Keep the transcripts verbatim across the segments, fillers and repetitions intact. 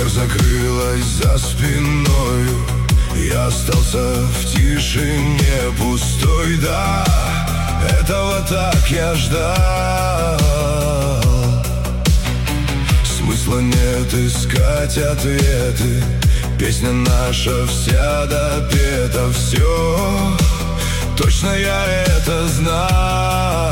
Дверь закрылась за спиною, я остался в тишине пустой. Да, этого так я ждал. Смысла нет искать ответы, песня наша вся допета. Все, точно я это знал.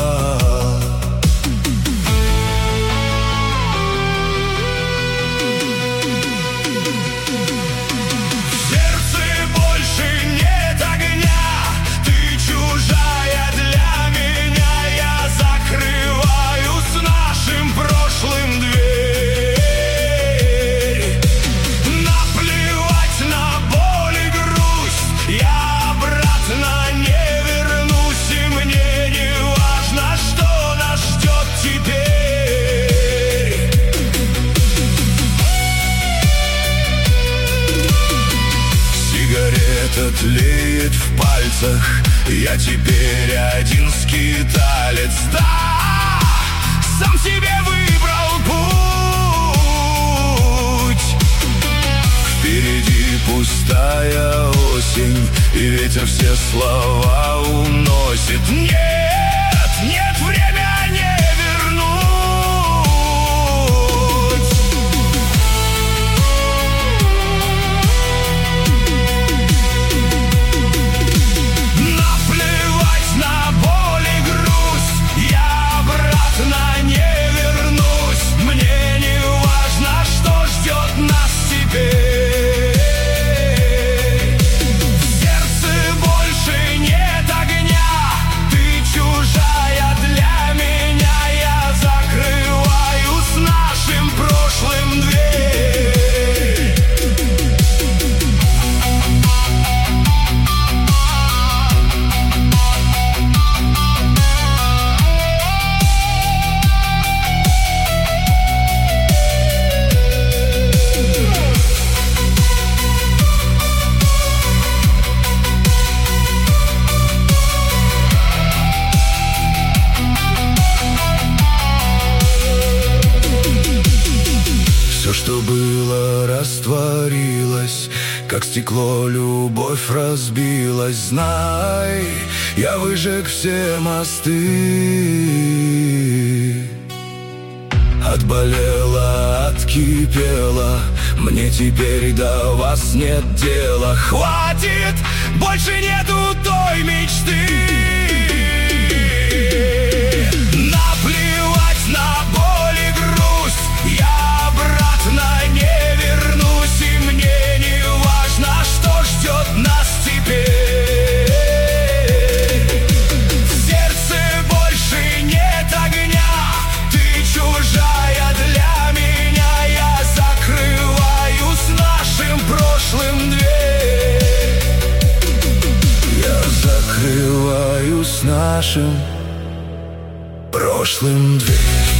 Тлеет в пальцах, я теперь один скиталец. Да, сам себе выбрал путь. Впереди пустая осень, и ветер все слова уносит. Нет, нет, время не вернуть. Что было, растворилось, как стекло, любовь разбилась. Знай, я выжег все мосты. Отболела, откипела, мне теперь до вас нет дела. Хватит, больше нету той мечты. Наплевать на боль и грусть, я обратно не вернусь, и мне не важно, что ждет нас теперь. В сердце больше нет огня, ты чужая для меня. Я закрываю с нашим прошлым дверь. Я закрываю с нашим прошлым дверь.